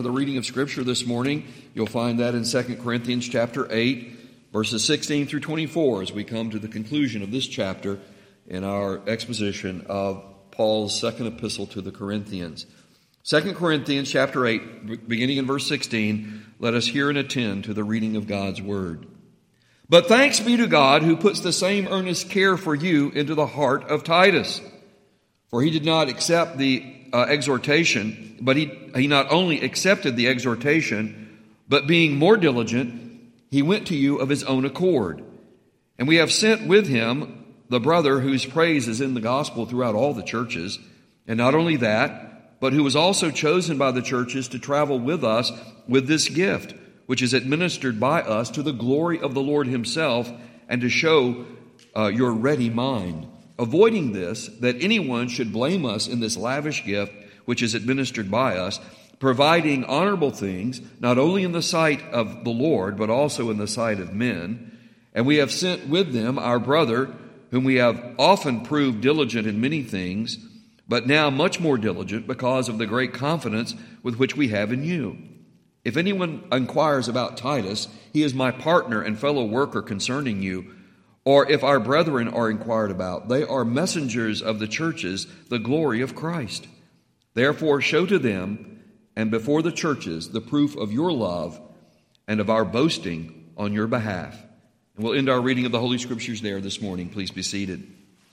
The reading of Scripture this morning, you'll find that in 2 Corinthians chapter 8, verses 16 through 24, as we come to the conclusion of this chapter in our exposition of Paul's second epistle to the Corinthians. 2 Corinthians chapter 8, beginning in verse 16, let us hear and attend to the reading of God's Word. But thanks be to God who puts the same earnest care for you into the heart of Titus. For he did not accept the exhortation, but he not only accepted the exhortation, but being more diligent, he went to you of his own accord. And we have sent with him the brother whose praise is in the gospel throughout all the churches. And not only that, but who was also chosen by the churches to travel with us with this gift, which is administered by us to the glory of the Lord himself, and to show your ready mind. Avoiding this, that anyone should blame us in this lavish gift, which is administered by us, providing honorable things, not only in the sight of the Lord, but also in the sight of men. And we have sent with them our brother, whom we have often proved diligent in many things, but now much more diligent because of the great confidence with which we have in you. If anyone inquires about Titus, he is my partner and fellow worker concerning you. Or if our brethren are inquired about, they are messengers of the churches, the glory of Christ. Therefore show to them and before the churches the proof of your love and of our boasting on your behalf. And we'll end our reading of the Holy Scriptures there this morning. Please be seated.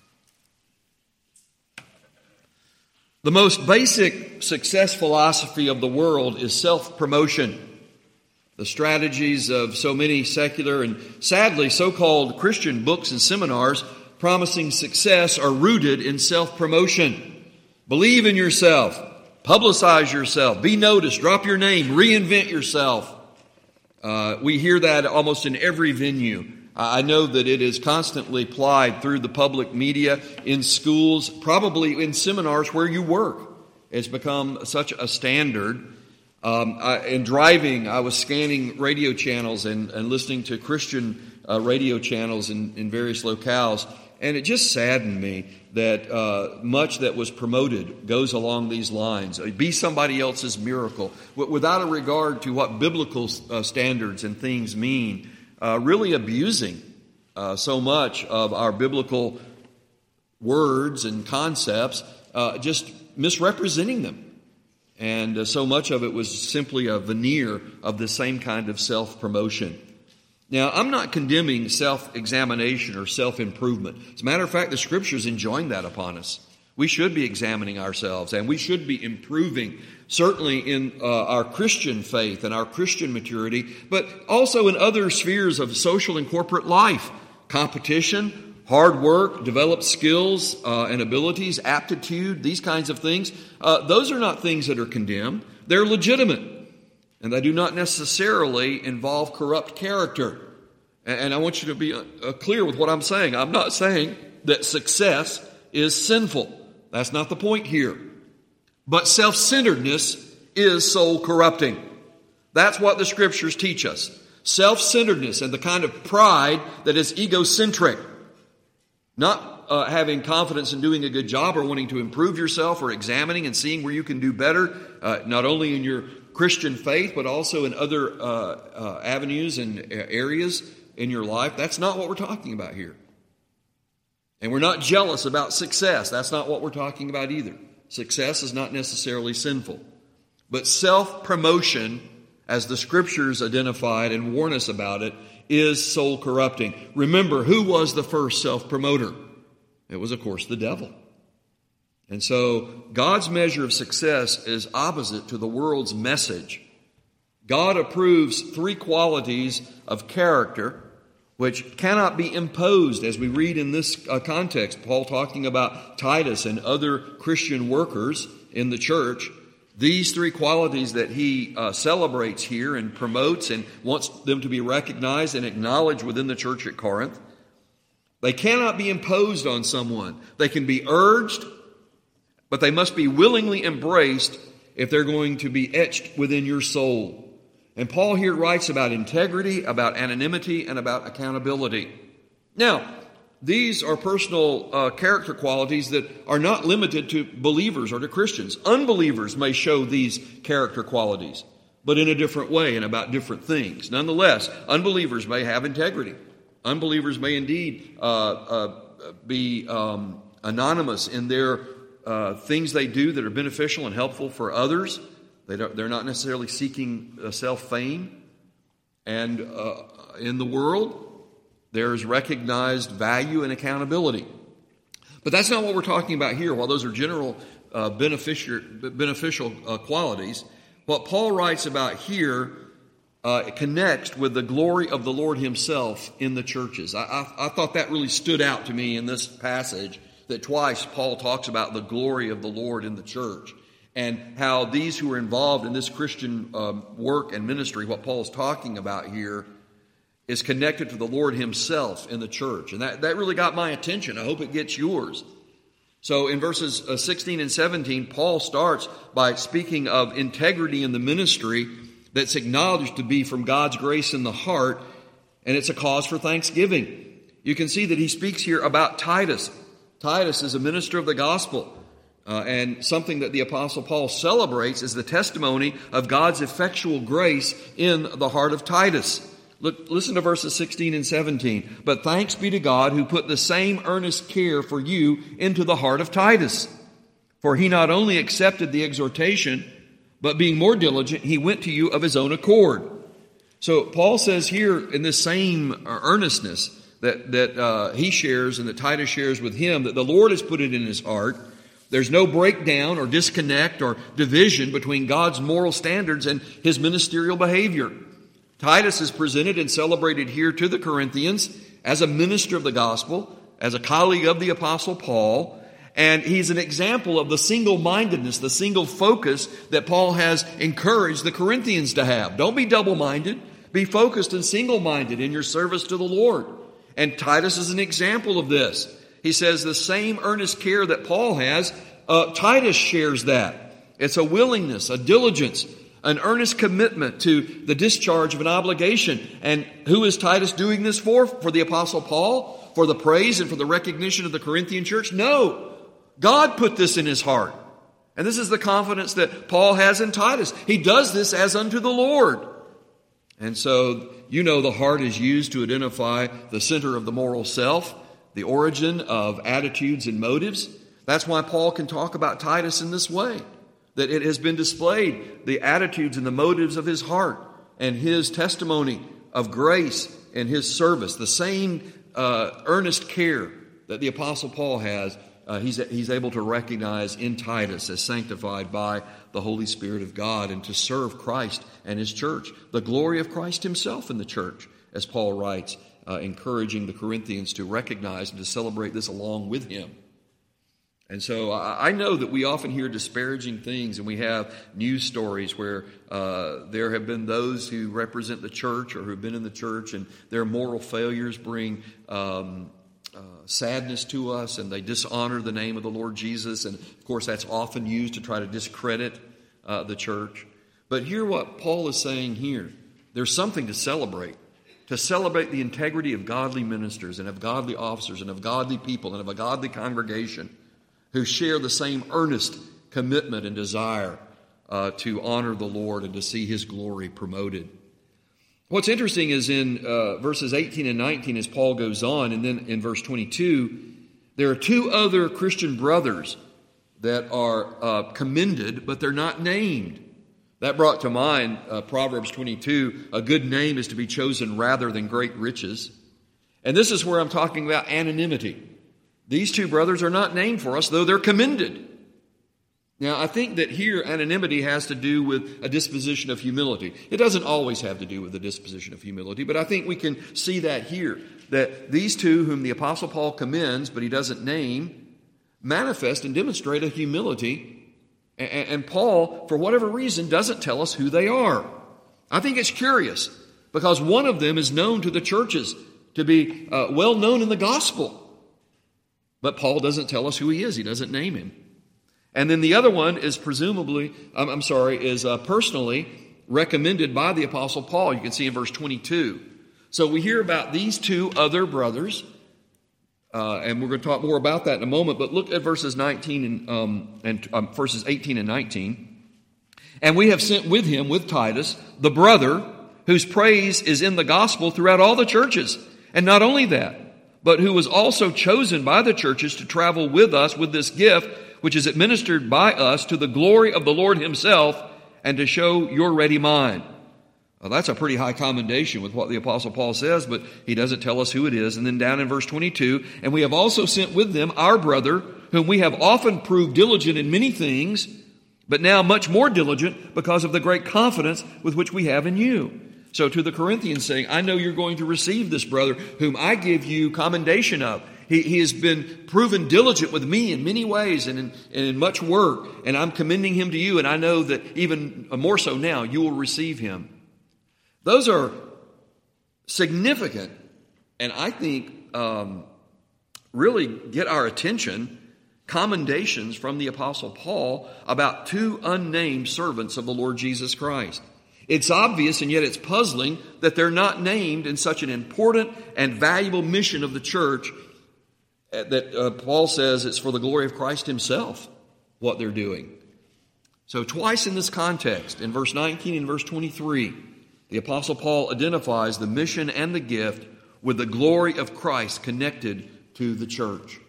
The most basic success philosophy of the world is self-promotion. The strategies of so many secular and sadly so-called Christian books and seminars promising success are rooted in self-promotion. Believe in yourself, publicize yourself, be noticed, drop your name, reinvent yourself. We hear that almost in every venue. I know that it is constantly plied through the public media, in schools, probably in seminars where you work. It's become such a standard. In driving, I was scanning radio channels and listening to Christian radio channels in various locales, and it just saddened me that much that was promoted goes along these lines. Be somebody else's miracle, without a regard to what biblical standards and things mean, really abusing so much of our biblical words and concepts, just misrepresenting them. And so much of it was simply a veneer of the same kind of self-promotion. Now, I'm not condemning self-examination or self-improvement. As a matter of fact, the Scripture's enjoined that upon us. We should be examining ourselves, and we should be improving, certainly in our Christian faith and our Christian maturity, but also in other spheres of social and corporate life. Competition, hard work, develop skills and abilities, aptitude, these kinds of things. Those are not things that are condemned. They're legitimate. And they do not necessarily involve corrupt character. And I want you to be clear with what I'm saying. I'm not saying that success is sinful. That's not the point here. But self-centeredness is soul corrupting. That's what the Scriptures teach us. Self-centeredness and the kind of pride that is egocentric. Not having confidence in doing a good job or wanting to improve yourself or examining and seeing where you can do better, not only in your Christian faith, but also in other avenues and areas in your life. That's not what we're talking about here. And we're not jealous about success. That's not what we're talking about either. Success is not necessarily sinful. But self-promotion, as the Scriptures identified and warn us about it, is soul corrupting. Remember, who was the first self-promoter? It was, of course, the devil. And so God's measure of success is opposite to the world's message. God approves three qualities of character which cannot be imposed, as we read in this context. Paul talking about Titus and other Christian workers in the church. These three qualities that he celebrates here and promotes and wants them to be recognized and acknowledged within the church at Corinth. They cannot be imposed on someone. They can be urged, but they must be willingly embraced if they're going to be etched within your soul. And Paul here writes about integrity, about anonymity, and about accountability. Now, these are personal character qualities that are not limited to believers or to Christians. Unbelievers may show these character qualities. but in a different way and about different things. Nonetheless, unbelievers may have integrity. Unbelievers may indeed be anonymous in their things they do that are beneficial and helpful for others. They're not necessarily seeking self-fame. And in the world, there's recognized value and accountability. But that's not what we're talking about here. While those are general beneficial qualities, what Paul writes about here connects with the glory of the Lord himself in the churches. I thought that really stood out to me in this passage, that twice Paul talks about the glory of the Lord in the church, and how these who are involved in this Christian work and ministry, what Paul is talking about here, is connected to the Lord himself in the church. And that really got my attention. I hope it gets yours. So in verses 16 and 17, Paul starts by speaking of integrity in the ministry that's acknowledged to be from God's grace in the heart, and it's a cause for thanksgiving. You can see that he speaks here about Titus. Titus is a minister of the gospel, and something that the Apostle Paul celebrates is the testimony of God's effectual grace in the heart of Titus. Listen to verses 16 and 17. But thanks be to God who put the same earnest care for you into the heart of Titus. For he not only accepted the exhortation, but being more diligent, he went to you of his own accord. So Paul says here in this same earnestness that he shares and that Titus shares with him, that the Lord has put it in his heart. There's no breakdown or disconnect or division between God's moral standards and his ministerial behavior. Titus is presented and celebrated here to the Corinthians as a minister of the gospel, as a colleague of the Apostle Paul, and he's an example of the single-mindedness, the single focus that Paul has encouraged the Corinthians to have. Don't be double-minded. Be focused and single-minded in your service to the Lord. And Titus is an example of this. He says the same earnest care that Paul has, Titus shares that. It's a willingness, a diligence, an earnest commitment to the discharge of an obligation. And who is Titus doing this for? For the Apostle Paul? For the praise and for the recognition of the Corinthian church? No. God put this in his heart. And this is the confidence that Paul has in Titus. He does this as unto the Lord. And so, you know, the heart is used to identify the center of the moral self, the origin of attitudes and motives. That's why Paul can talk about Titus in this way. That it has been displayed, the attitudes and the motives of his heart and his testimony of grace and his service. The same earnest care that the Apostle Paul has, he's able to recognize in Titus as sanctified by the Holy Spirit of God and to serve Christ and his church. The glory of Christ himself in the church, as Paul writes, encouraging the Corinthians to recognize and to celebrate this along with him. And so I know that we often hear disparaging things, and we have news stories where there have been those who represent the church or who have been in the church, and their moral failures bring sadness to us, and they dishonor the name of the Lord Jesus. And of course, that's often used to try to discredit the church. But hear what Paul is saying here. There's something to celebrate the integrity of godly ministers and of godly officers and of godly people and of a godly congregation who share the same earnest commitment and desire to honor the Lord and to see his glory promoted. What's interesting is in verses 18 and 19 as Paul goes on, and then in verse 22, there are two other Christian brothers that are commended, but they're not named. That brought to mind Proverbs 22, a good name is to be chosen rather than great riches. And this is where I'm talking about anonymity. These two brothers are not named for us, though they're commended. Now, I think that here anonymity has to do with a disposition of humility. It doesn't always have to do with a disposition of humility, but I think we can see that here, that these two whom the Apostle Paul commends, but he doesn't name, manifest and demonstrate a humility, and Paul, for whatever reason, doesn't tell us who they are. I think it's curious, because one of them is known to the churches to be well known in the gospel. But Paul doesn't tell us who he is. He doesn't name him. And then the other one is personally recommended by the Apostle Paul. You can see in verse 22. So we hear about these two other brothers, and we're going to talk more about that in a moment. But look at verses 19 and verses 18 and 19. And we have sent with him, with Titus, the brother, whose praise is in the gospel throughout all the churches. And not only that, but who was also chosen by the churches to travel with us with this gift, which is administered by us to the glory of the Lord himself, and to show your ready mind. Well, that's a pretty high commendation with what the Apostle Paul says, but he doesn't tell us who it is. And then down in verse 22, and we have also sent with them our brother, whom we have often proved diligent in many things, but now much more diligent because of the great confidence with which we have in you. So to the Corinthians saying, I know you're going to receive this brother whom I give you commendation of. He has been proven diligent with me in many ways and in much work, and I'm commending him to you, and I know that even more so now, you will receive him. Those are significant, and I think really get our attention, commendations from the Apostle Paul about two unnamed servants of the Lord Jesus Christ. It's obvious, and yet it's puzzling, that they're not named in such an important and valuable mission of the church that Paul says it's for the glory of Christ himself, what they're doing. So twice in this context, in verse 19 and verse 23, the Apostle Paul identifies the mission and the gift with the glory of Christ connected to the church.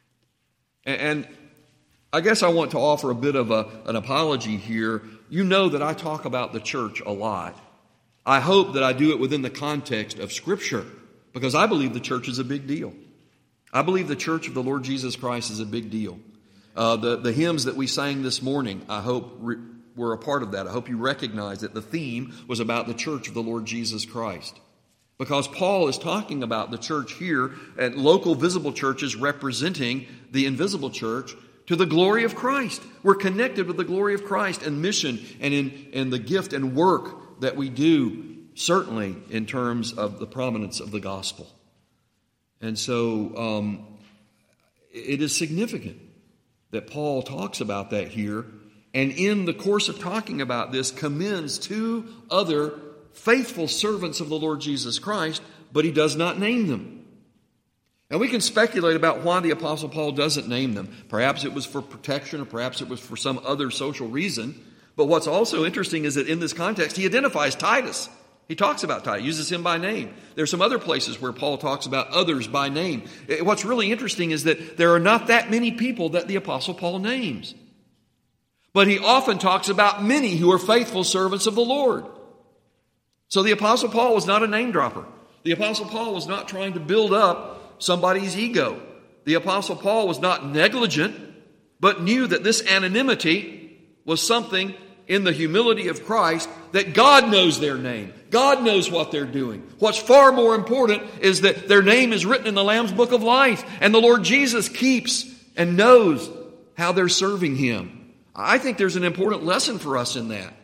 And I guess I want to offer a bit of an apology here. You know that I talk about the church a lot. I hope that I do it within the context of Scripture, because I believe the church is a big deal. I believe the church of the Lord Jesus Christ is a big deal. The hymns that we sang this morning, I hope were a part of that. I hope you recognize that the theme was about the church of the Lord Jesus Christ. Because Paul is talking about the church here at local visible churches representing the invisible church to the glory of Christ. We're connected with the glory of Christ and mission and in the gift and work that we do, certainly in terms of the prominence of the gospel. And so it is significant that Paul talks about that here, and in the course of talking about this, commends two other faithful servants of the Lord Jesus Christ, but he does not name them. And we can speculate about why the Apostle Paul doesn't name them. Perhaps it was for protection, or perhaps it was for some other social reason. But what's also interesting is that in this context, he identifies Titus. He talks about Titus, uses him by name. There's some other places where Paul talks about others by name. What's really interesting is that there are not that many people that the Apostle Paul names. But he often talks about many who are faithful servants of the Lord. So the Apostle Paul was not a name dropper. The Apostle Paul was not trying to build up somebody's ego. The Apostle Paul was not negligent, but knew that this anonymity was something in the humility of Christ, that God knows their name. God knows what they're doing. What's far more important is that their name is written in the Lamb's Book of Life, and the Lord Jesus keeps and knows how they're serving him. I think there's an important lesson for us in that.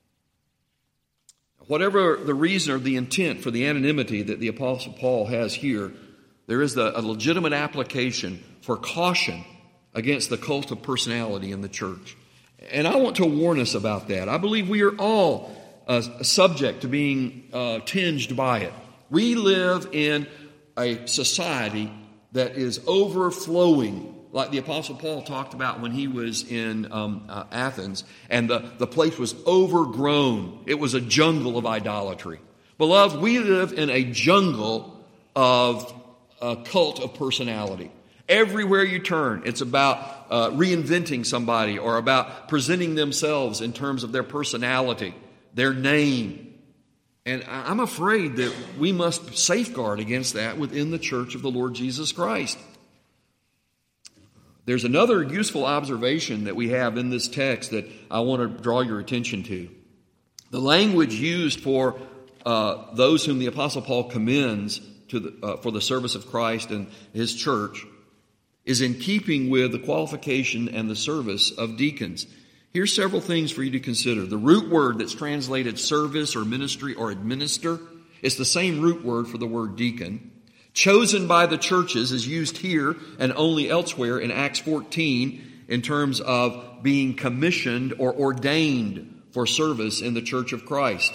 Whatever the reason or the intent for the anonymity that the Apostle Paul has here, there is a legitimate application for caution against the cult of personality in the church. And I want to warn us about that. I believe we are all subject to being tinged by it. We live in a society that is overflowing, like the Apostle Paul talked about when he was in Athens, and the place was overgrown. It was a jungle of idolatry. Beloved, we live in a jungle of a cult of personality. Everywhere you turn, it's about reinventing somebody or about presenting themselves in terms of their personality, their name. And I'm afraid that we must safeguard against that within the church of the Lord Jesus Christ. There's another useful observation that we have in this text that I want to draw your attention to. The language used for those whom the Apostle Paul commends for the service of Christ and his church is in keeping with the qualification and the service of deacons. Here's several things for you to consider. The root word that's translated service or ministry or administer is the same root word for the word deacon. Chosen by the churches is used here and only elsewhere in Acts 14 in terms of being commissioned or ordained for service in the church of Christ.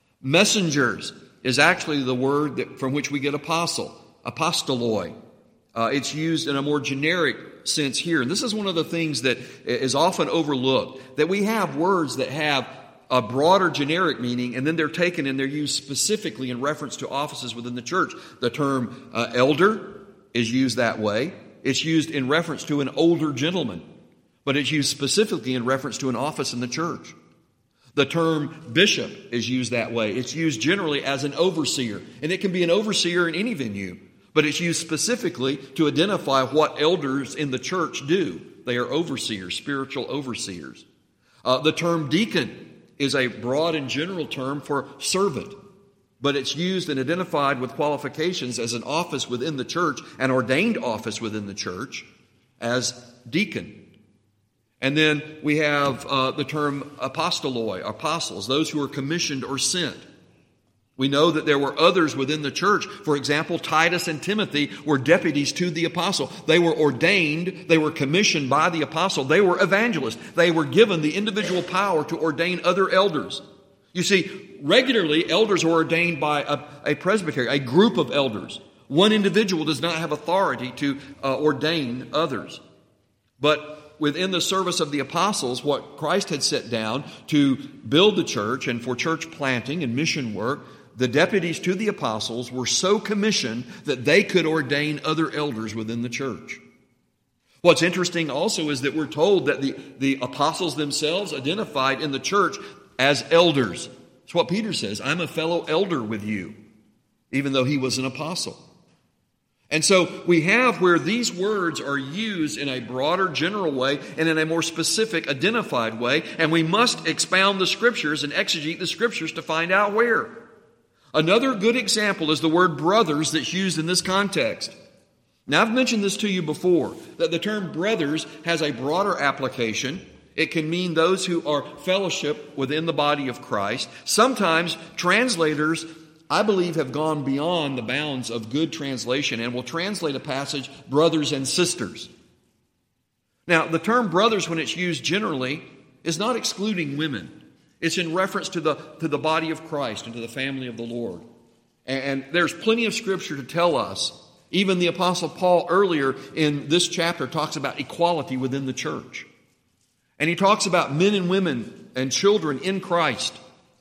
Messengers is actually the word from which we get apostle, apostoloi. It's used in a more generic sense here. And this is one of the things that is often overlooked, that we have words that have a broader generic meaning, and then they're taken and they're used specifically in reference to offices within the church. The term elder is used that way. It's used in reference to an older gentleman, but it's used specifically in reference to an office in the church. The term bishop is used that way. It's used generally as an overseer, and it can be an overseer in any venue, but it's used specifically to identify what elders in the church do. They are overseers, spiritual overseers. The term deacon is a broad and general term for servant, but it's used and identified with qualifications as an office within the church, an ordained office within the church, as deacon. And then we have the term apostoloi, apostles, those who are commissioned or sent. We know that there were others within the church. For example, Titus and Timothy were deputies to the apostle. They were ordained, they were commissioned by the apostle. They were evangelists. They were given the individual power to ordain other elders. You see, regularly elders are ordained by a presbytery, a group of elders. One individual does not have authority to ordain others. But within the service of the apostles, what Christ had set down to build the church and for church planting and mission work, the deputies to the apostles were so commissioned that they could ordain other elders within the church. What's interesting also is that we're told that the apostles themselves identified in the church as elders. That's what Peter says, I'm a fellow elder with you, even though he was an apostle. And so we have where these words are used in a broader, general way and in a more specific, identified way, and we must expound the Scriptures and exegete the Scriptures to find out where. Another good example is the word brothers that's used in this context. Now, I've mentioned this to you before, that the term brothers has a broader application. It can mean those who are fellowship within the body of Christ. Sometimes translators, I believe, have gone beyond the bounds of good translation and will translate a passage brothers and sisters. Now, the term brothers, when it's used generally, is not excluding women. It's in reference to the body of Christ and to the family of the Lord. And there's plenty of Scripture to tell us. Even the Apostle Paul earlier in this chapter talks about equality within the church. And he talks about men and women and children in Christ.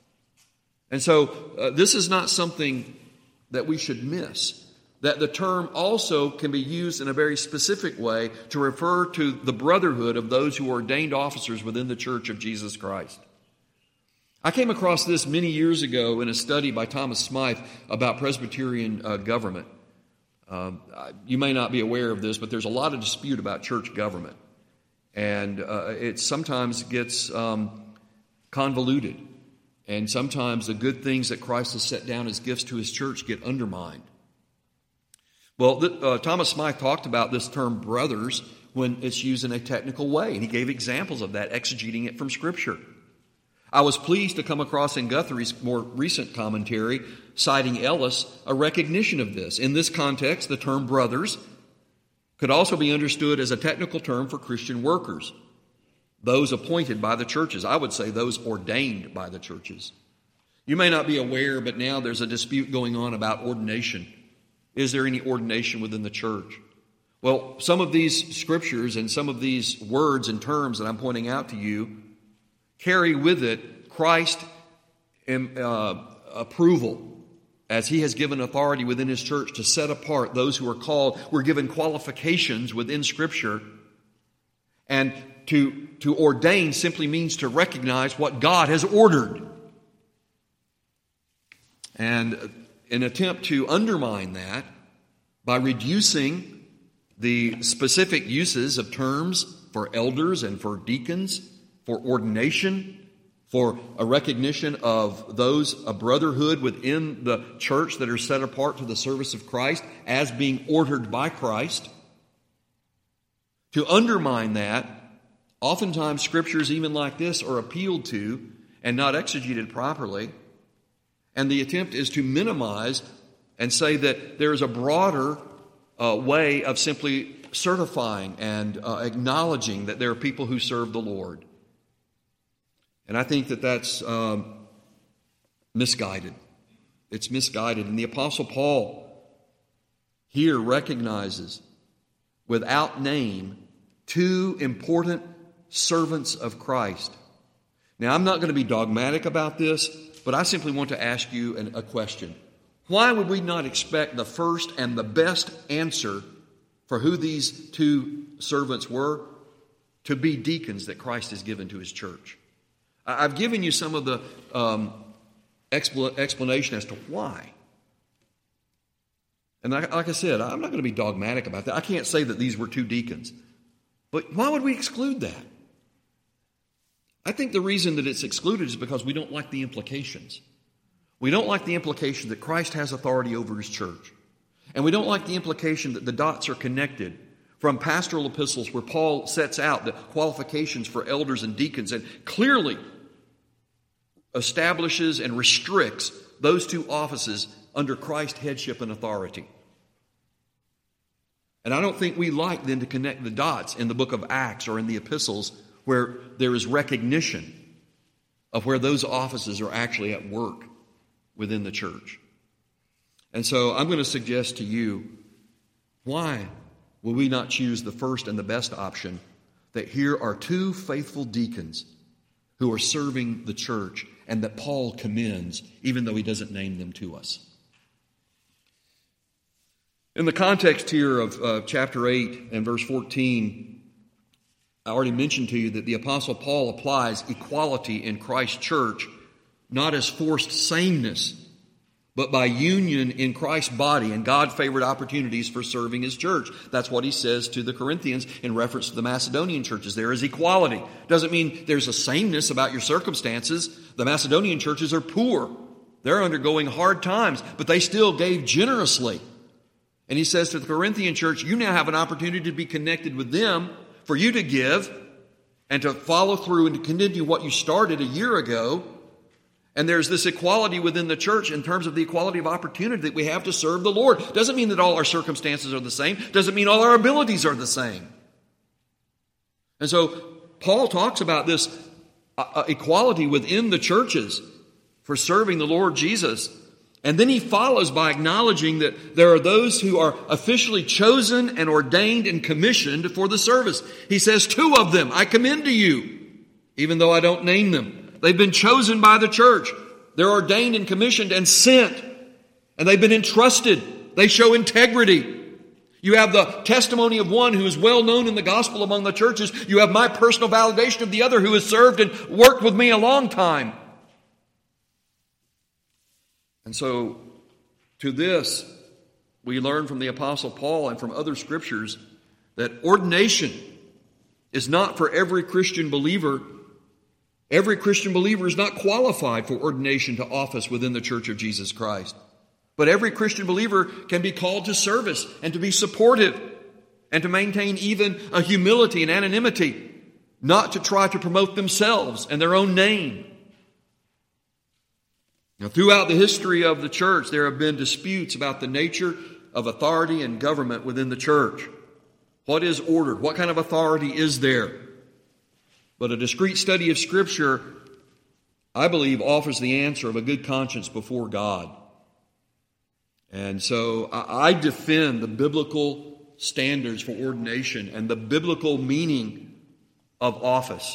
And so this is not something that we should miss. That the term also can be used in a very specific way to refer to the brotherhood of those who are ordained officers within the church of Jesus Christ. I came across this many years ago in a study by Thomas Smythe about Presbyterian government. You may not be aware of this, but there's a lot of dispute about church government. And it sometimes gets convoluted. And sometimes the good things that Christ has set down as gifts to His church get undermined. Well, Thomas Smythe talked about this term brothers when it's used in a technical way. And he gave examples of that, exegeting it from Scripture. I was pleased to come across in Guthrie's more recent commentary, citing Ellis, a recognition of this. In this context, the term brothers could also be understood as a technical term for Christian workers, those appointed by the churches. I would say those ordained by the churches. You may not be aware, but now there's a dispute going on about ordination. Is there any ordination within the church? Well, some of these scriptures and some of these words and terms that I'm pointing out to you carry with it Christ's approval, as He has given authority within His church to set apart those who are called. We're given qualifications within Scripture. And to ordain simply means to recognize what God has ordered. And an attempt to undermine that by reducing the specific uses of terms for elders and for deacons, for ordination, for a recognition of those, a brotherhood within the church that are set apart to the service of Christ as being ordered by Christ. To undermine that, oftentimes scriptures even like this are appealed to and not exegeted properly. And the attempt is to minimize and say that there is a broader way of simply certifying and acknowledging that there are people who serve the Lord. And I think that that's misguided. It's misguided. And the Apostle Paul here recognizes without name two important servants of Christ. Now, I'm not going to be dogmatic about this, but I simply want to ask you a question. Why would we not expect the first and the best answer for who these two servants were to be deacons that Christ has given to His church? I've given you some of the explanation as to why. And like I said, I'm not going to be dogmatic about that. I can't say that these were two deacons. But why would we exclude that? I think the reason that it's excluded is because we don't like the implications. We don't like the implication that Christ has authority over His church. And we don't like the implication that the dots are connected from pastoral epistles where Paul sets out the qualifications for elders and deacons and clearly establishes and restricts those two offices under Christ's headship and authority. And I don't think we like then to connect the dots in the book of Acts or in the epistles where there is recognition of where those offices are actually at work within the church. And so I'm going to suggest to you, why will we not choose the first and the best option, that here are two faithful deacons who are serving the church and that Paul commends, even though he doesn't name them to us. In the context here of chapter 8 and verse 14, I already mentioned to you that the Apostle Paul applies equality in Christ's church, not as forced sameness, but by union in Christ's body and God-favored opportunities for serving His church. That's what he says to the Corinthians in reference to the Macedonian churches. There is equality. Doesn't mean there's a sameness about your circumstances. The Macedonian churches are poor. They're undergoing hard times, but they still gave generously. And he says to the Corinthian church, you now have an opportunity to be connected with them, for you to give and to follow through and to continue what you started a year ago. And there's this equality within the church in terms of the equality of opportunity that we have to serve the Lord. Doesn't mean that all our circumstances are the same. Doesn't mean all our abilities are the same. And so Paul talks about this equality within the churches for serving the Lord Jesus. And then he follows by acknowledging that there are those who are officially chosen and ordained and commissioned for the service. He says, 2 of them I commend to you, even though I don't name them. They've been chosen by the church. They're ordained and commissioned and sent. And they've been entrusted. They show integrity. You have the testimony of one who is well known in the gospel among the churches. You have my personal validation of the other who has served and worked with me a long time. And so, to this, we learn from the Apostle Paul and from other scriptures that ordination is not for every Christian believer. Every Christian believer is not qualified for ordination to office within the Church of Jesus Christ. But every Christian believer can be called to service and to be supportive and to maintain even a humility and anonymity, not to try to promote themselves and their own name. Now, throughout the history of the church, there have been disputes about the nature of authority and government within the church. What is ordered? What kind of authority is there? But a discreet study of Scripture, I believe, offers the answer of a good conscience before God. And so I defend the biblical standards for ordination and the biblical meaning of office.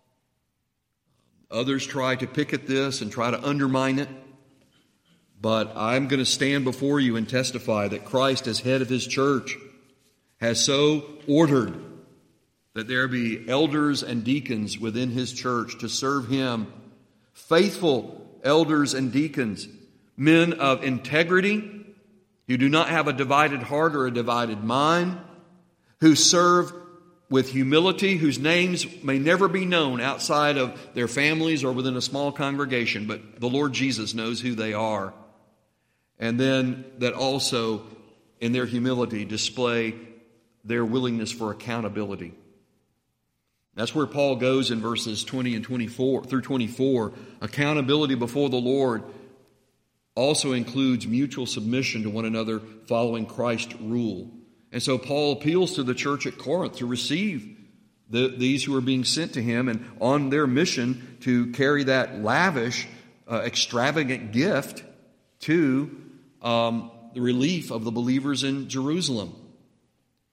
Others try to pick at this and try to undermine it. But I'm going to stand before you and testify that Christ, as head of His church, has so ordered that there be elders and deacons within His church to serve Him. Faithful elders and deacons, men of integrity, who do not have a divided heart or a divided mind, who serve with humility, whose names may never be known outside of their families or within a small congregation, but the Lord Jesus knows who they are. And then that also, in their humility, display their willingness for accountability. That's where Paul goes in verses 20 and 24 through 24. Accountability before the Lord also includes mutual submission to one another following Christ's rule. And so Paul appeals to the church at Corinth to receive these who are being sent to him and on their mission to carry that lavish, extravagant gift to the relief of the believers in Jerusalem.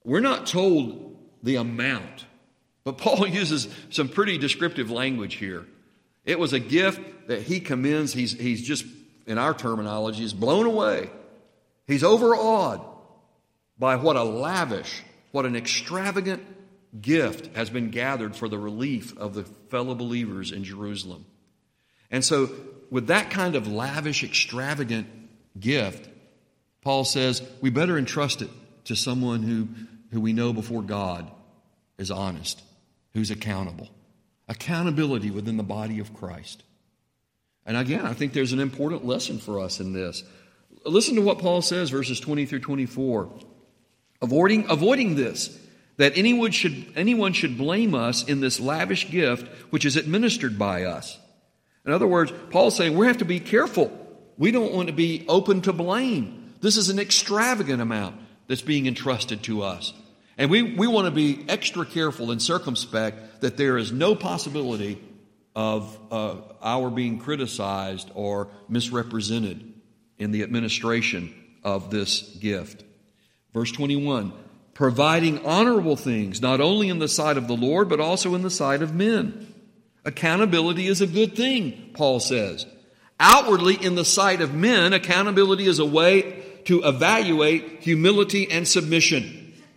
we're not told the amount, but Paul uses some pretty descriptive language here. It was a gift that he commends. He's just, in our terminology, is blown away. He's overawed by what a lavish, what an extravagant gift has been gathered for the relief of the fellow believers in Jerusalem. And so, with that kind of lavish, extravagant gift, Paul says we better entrust it to someone who we know before God is honest, who's accountable. Accountability within the body of Christ. And again, I think there's an important lesson for us in this. Listen to what Paul says, verses 20 through 24. Avoiding this, that anyone should blame us in this lavish gift which is administered by us. In other words, Paul's saying we have to be careful. We don't want to be open to blame. This is an extravagant amount that's being entrusted to us. And we want to be extra careful and circumspect that there is no possibility of our being criticized or misrepresented in the administration of this gift. Verse 21, providing honorable things, not only in the sight of the Lord, but also in the sight of men. Accountability is a good thing, Paul says. Outwardly, in the sight of men, accountability is a way to evaluate humility and submission.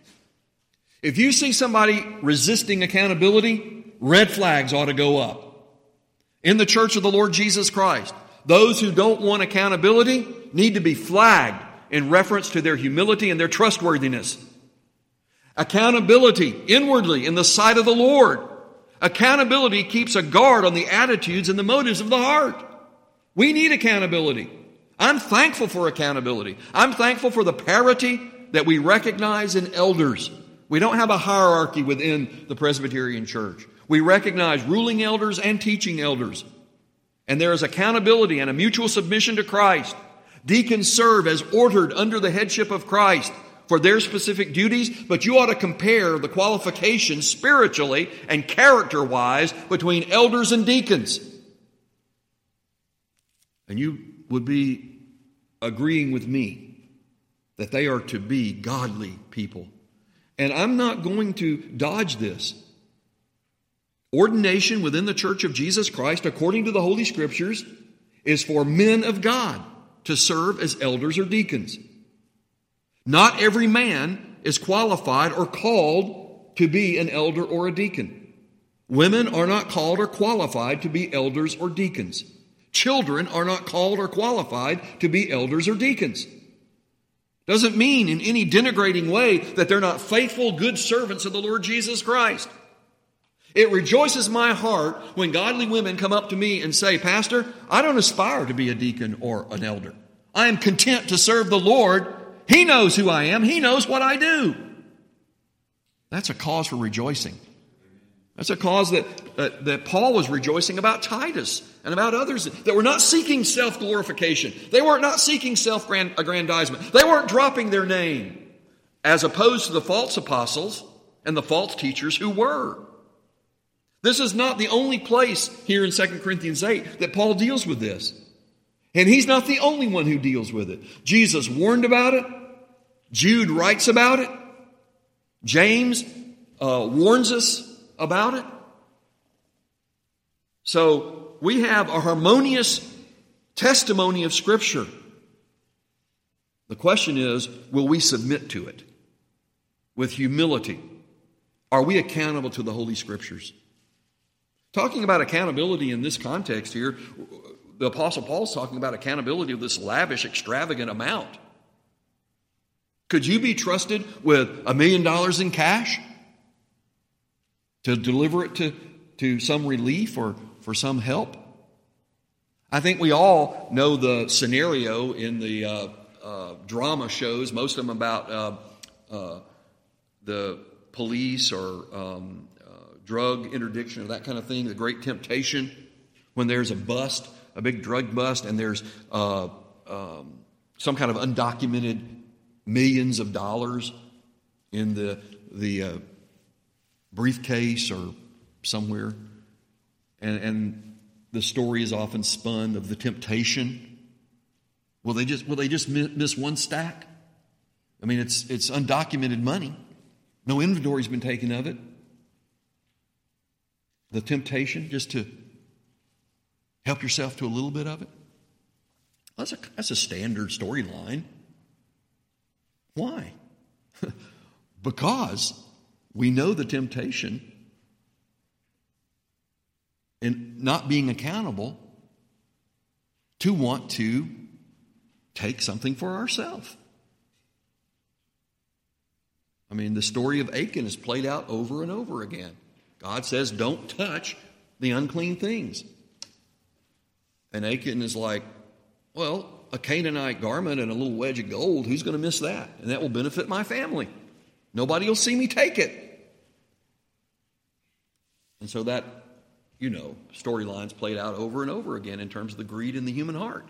If you see somebody resisting accountability, red flags ought to go up. In the church of the Lord Jesus Christ, those who don't want accountability need to be flagged in reference to their humility and their trustworthiness. Accountability inwardly in the sight of the Lord. Accountability keeps a guard on the attitudes and the motives of the heart. We need accountability. I'm thankful for accountability. I'm thankful for the parity that we recognize in elders. We don't have a hierarchy within the Presbyterian Church. We recognize ruling elders and teaching elders. And there is accountability and a mutual submission to Christ. Deacons serve as ordered under the headship of Christ for their specific duties, but you ought to compare the qualifications spiritually and character-wise between elders and deacons. And you would be agreeing with me that they are to be godly people. And I'm not going to dodge this. Ordination within the Church of Jesus Christ, according to the Holy Scriptures, is for men of God to serve as elders or deacons. Not every man is qualified or called to be an elder or a deacon. Women are not called or qualified to be elders or deacons. Children are not called or qualified to be elders or deacons. Doesn't mean in any denigrating way that they're not faithful, good servants of the Lord Jesus Christ. It rejoices my heart when godly women come up to me and say, Pastor, I don't aspire to be a deacon or an elder. I am content to serve the Lord. He knows who I am. He knows what I do. That's a cause for rejoicing. That's a cause that Paul was rejoicing about Titus and about others that were not seeking self-glorification. They were not seeking self-aggrandizement. They weren't dropping their name, as opposed to the false apostles and the false teachers who were. This is not the only place here in 2 Corinthians 8 that Paul deals with this. And he's not the only one who deals with it. Jesus warned about it. Jude writes about it. James warns us about it. So we have a harmonious testimony of Scripture. The question is, will we submit to it with humility? Are we accountable to the Holy Scriptures? Talking about accountability in this context here, the Apostle Paul's talking about accountability of this lavish, extravagant amount. Could you be trusted with $1 million in cash to deliver it to some relief or for some help? I think we all know the scenario in the drama shows, most of them about the police or drug interdiction or that kind of thing, the Great Temptation, when there's a bust, a big drug bust, and there's some kind of undocumented millions of dollars in the briefcase or somewhere. And the story is often spun of the temptation. Will they just miss one stack? I mean, it's undocumented money. No inventory's been taken of it. The temptation just to help yourself to a little bit of it. That's a standard storyline. Why? Because we know the temptation in not being accountable to want to take something for ourselves. I mean, the story of Achan is played out over and over again. God says, don't touch the unclean things. And Achan is like, well, a Canaanite garment and a little wedge of gold, who's going to miss that? And that will benefit my family. Nobody will see me take it. And so that, storyline's played out over and over again in terms of the greed in the human heart.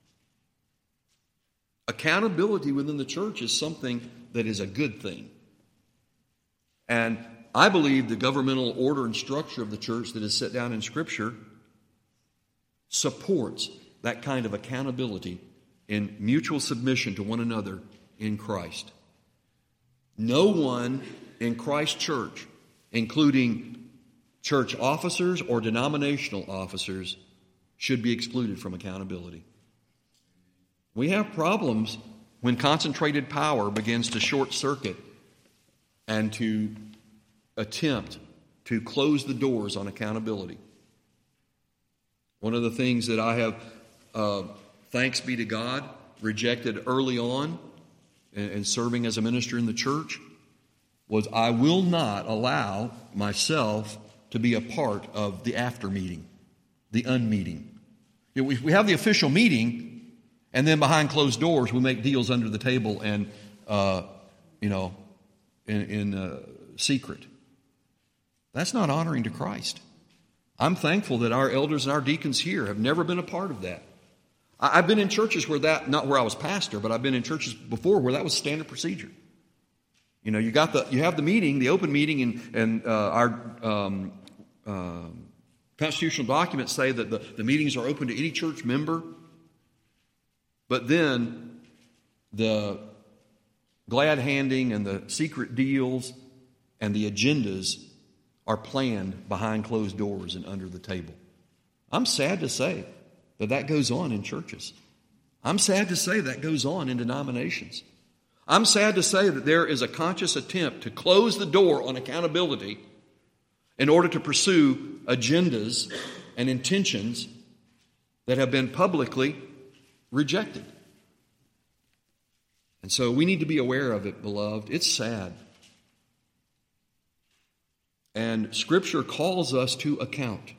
Accountability within the church is something that is a good thing. And I believe the governmental order and structure of the church that is set down in Scripture supports that kind of accountability in mutual submission to one another in Christ. No one in Christ's church, including church officers or denominational officers, should be excluded from accountability. We have problems when concentrated power begins to short circuit and to attempt to close the doors on accountability. One of the things that I have, thanks be to God, rejected early on in serving as a minister in the church was I will not allow myself to be a part of the after meeting, the unmeeting. We have the official meeting, and then behind closed doors we make deals under the table and, in secret. That's not honoring to Christ. I'm thankful that our elders and our deacons here have never been a part of that. I've been in churches where that, not where I was pastor, but I've been in churches before where that was standard procedure. You have the meeting, the open meeting, and our constitutional documents say that the meetings are open to any church member. But then the glad handing and the secret deals and the agendas are planned behind closed doors and under the table. I'm sad to say that goes on in churches. I'm sad to say that goes on in denominations. I'm sad to say that there is a conscious attempt to close the door on accountability in order to pursue agendas and intentions that have been publicly rejected. And so we need to be aware of it, beloved. It's sad. And Scripture calls us to account.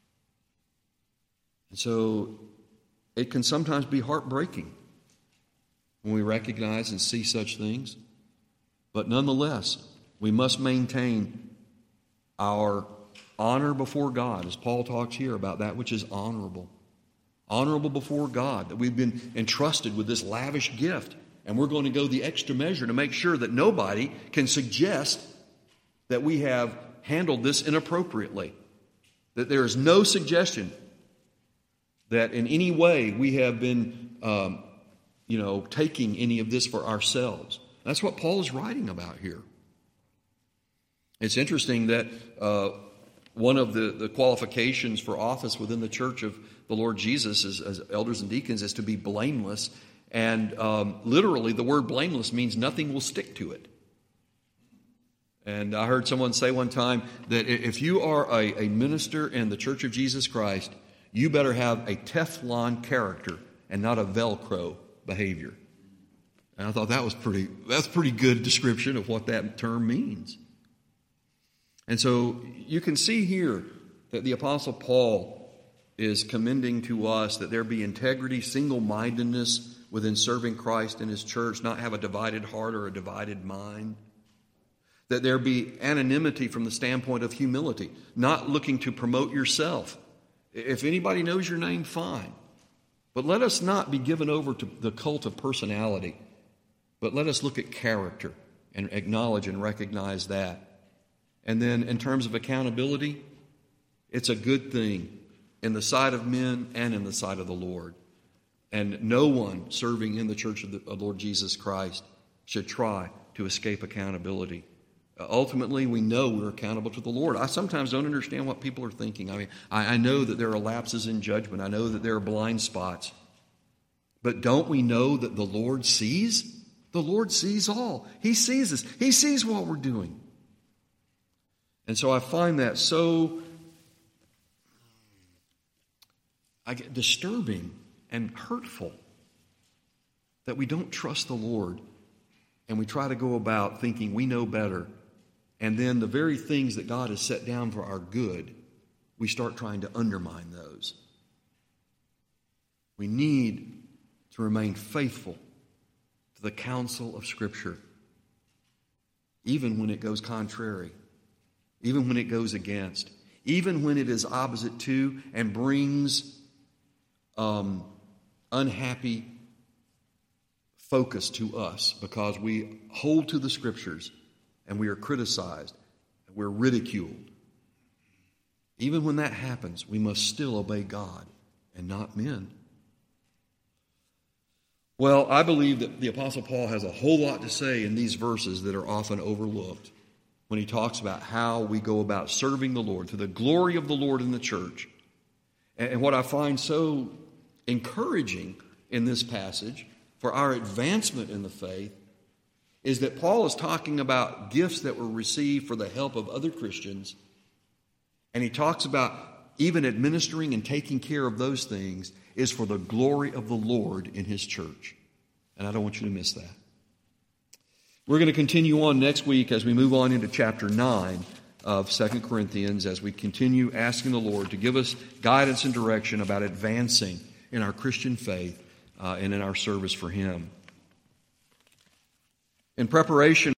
And so it can sometimes be heartbreaking when we recognize and see such things. But nonetheless, we must maintain our honor before God, as Paul talks here about that which is honorable. Honorable before God, that we've been entrusted with this lavish gift. And we're going to go the extra measure to make sure that nobody can suggest that we have handled this inappropriately. That there is no suggestion that in any way we have been, taking any of this for ourselves. That's what Paul is writing about here. It's interesting that one of the qualifications for office within the church of the Lord Jesus as elders and deacons is to be blameless. And literally the word blameless means nothing will stick to it. And I heard someone say one time that if you are a minister in the Church of Jesus Christ, you better have a Teflon character and not a Velcro behavior. And I thought that's pretty good description of what that term means. And so you can see here that the Apostle Paul is commending to us that there be integrity, single-mindedness within serving Christ in His church, not have a divided heart or a divided mind. That there be anonymity from the standpoint of humility, not looking to promote yourself. If anybody knows your name, fine. But let us not be given over to the cult of personality, but let us look at character and acknowledge and recognize that. And then in terms of accountability, it's a good thing in the sight of men and in the sight of the Lord. And no one serving in the church of the Lord Jesus Christ should try to escape accountability. Ultimately, we know we're accountable to the Lord. I sometimes don't understand what people are thinking. I mean, I know that there are lapses in judgment. I know that there are blind spots. But don't we know that the Lord sees? The Lord sees all. He sees us. He sees what we're doing. And so I find that so disturbing and hurtful that we don't trust the Lord and we try to go about thinking we know better. And then the very things that God has set down for our good, we start trying to undermine those. We need to remain faithful to the counsel of Scripture, even when it goes contrary, even when it goes against, even when it is opposite to and brings unhappy focus to us, because we hold to the Scriptures and we are criticized, and we're ridiculed. Even when that happens, we must still obey God and not men. Well, I believe that the Apostle Paul has a whole lot to say in these verses that are often overlooked when he talks about how we go about serving the Lord, to the glory of the Lord in the church. And what I find so encouraging in this passage for our advancement in the faith is that Paul is talking about gifts that were received for the help of other Christians, and he talks about even administering and taking care of those things is for the glory of the Lord in His church. And I don't want you to miss that. We're going to continue on next week as we move on into chapter 9 of 2 Corinthians, as we continue asking the Lord to give us guidance and direction about advancing in our Christian faith and in our service for Him. In preparation